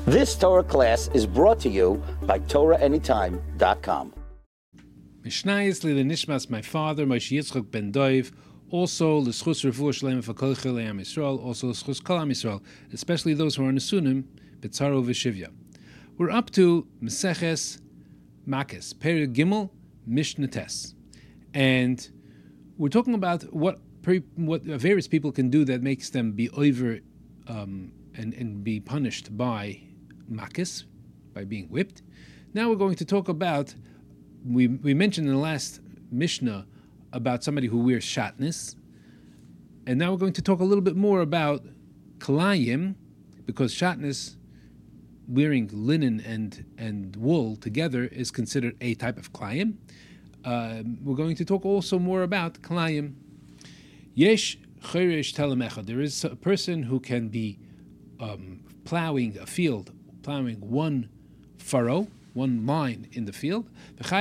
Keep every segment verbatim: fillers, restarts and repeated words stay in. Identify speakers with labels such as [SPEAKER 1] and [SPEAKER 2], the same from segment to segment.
[SPEAKER 1] This Torah class is brought to you by Torah Anytime dot com.
[SPEAKER 2] Mishnayis li lenishmas my father Moshe Yitzchak ben Dov, also l'schus refuah shlema for kol chilei Am Yisrael, also l'schus kol Am Yisrael, especially those who are nesunim b'tzaro v'shivya. We're up to Meseches Makis, Perek Gimel, Mishnah Tes, and we're talking about what what various people can do that makes them be over um, and and be punished by Makis, by being whipped. Now we're going to talk about, we we mentioned in the last Mishnah about somebody who wears shatnez, and now we're going to talk a little bit more about kalayim, because shatnez, wearing linen and, and wool together, is considered a type of kalayim. Uh, we're going to talk also more about kalayim. Yesh cheresh telemecha, there is a person who can be um, plowing a field, plowing one furrow, one line in the field,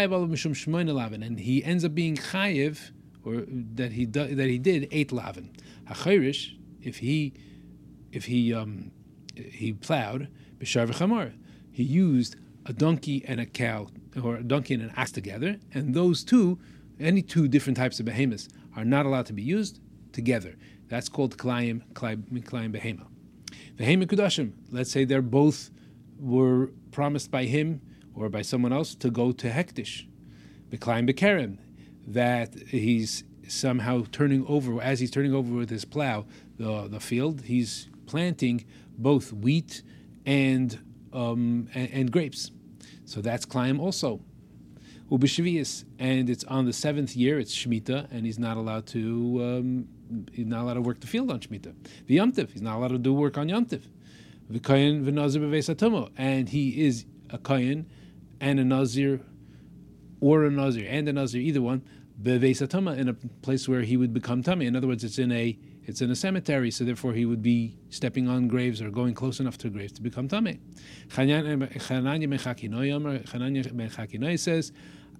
[SPEAKER 2] and he ends up being chayiv, or that he do, that he did eight lavin. Hachirish, if he if he um, he plowed b'shar v'chamor, he used a donkey and a cow, or a donkey and an ass together, and those two, any two different types of behemoths, are not allowed to be used together. That's called kalayim, kalayim behema. Behema kudashim. Let's say they're both were promised by him or by someone else to go to hektish. B'kalayim bekerem, that he's somehow turning over, as he's turning over with his plow the the field, he's planting both wheat and um, and, and grapes. So that's kalayim also. Ubishvius, and it's on the seventh year, it's Shemitah, and he's not allowed to um, he's not allowed to work the field on Shemitah. V'yamtiv, he's not allowed to do work on Yamtiv. V'kayin v'nazir b'veis hatomo, and he is a kayin and a nazir, or a nazir and a nazir, either one, b'veis hatoma, in a place where he would become tummy. In other words, it's in a it's in a cemetery, so therefore he would be stepping on graves or going close enough to graves to become tummy. Chananya ben Chakinoi says,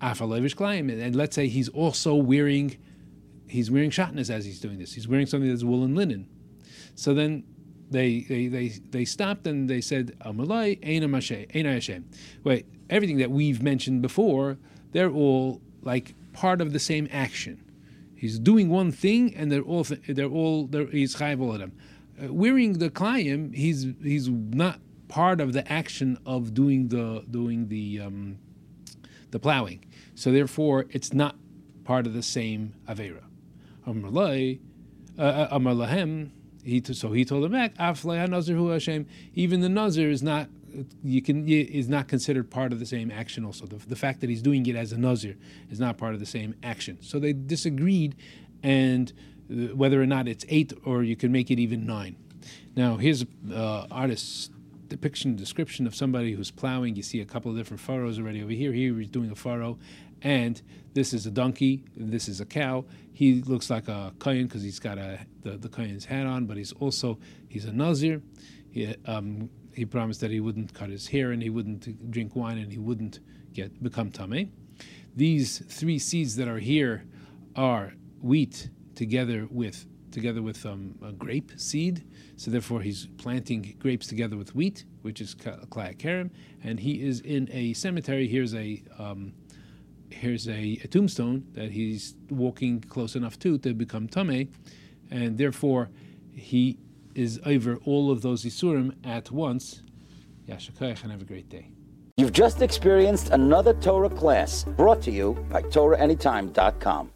[SPEAKER 2] and let's say he's also wearing, he's wearing shatnez as he's doing this. He's wearing something that's wool and linen. So then they they they, they stopped and they said, Amalai Eina Hashem. Wait, everything that we've mentioned before, they're all like part of the same action. He's doing one thing, and they're all they're all they're, he's chayav all of them. Uh, wearing the kalayim, he's he's not part of the action of doing the doing the um, the plowing. So therefore, it's not part of the same avera. Amar Lai, Amar Lahem. He so he told him back. Aflei Nazir hu Hashem. Even the nazir is not you can is not considered part of the same action. Also, the, the fact that he's doing it as a nazir is not part of the same action. So they disagreed, and uh, whether or not it's eight or you can make it even nine. Now here's uh, artist's depiction, description of somebody who's plowing. You see a couple of different furrows already over here. Here he's doing a furrow, and this is a donkey. This is a cow. He looks like a kohen because he's got a the, the kohen's hat on, but he's also he's a nazir. He, um, he promised that he wouldn't cut his hair and he wouldn't drink wine and he wouldn't get become tameh. These three seeds that are here are wheat together with together with um, a grape seed. So therefore, he's planting grapes together with wheat, which is klaya kerem, and he is in a cemetery. Here's a um, here's a, a tombstone that he's walking close enough to to become tameh, and therefore he is over all of those isurim at once. Yashakayach, and have a great day.
[SPEAKER 1] You've just experienced another Torah class brought to you by Torah Anytime dot com.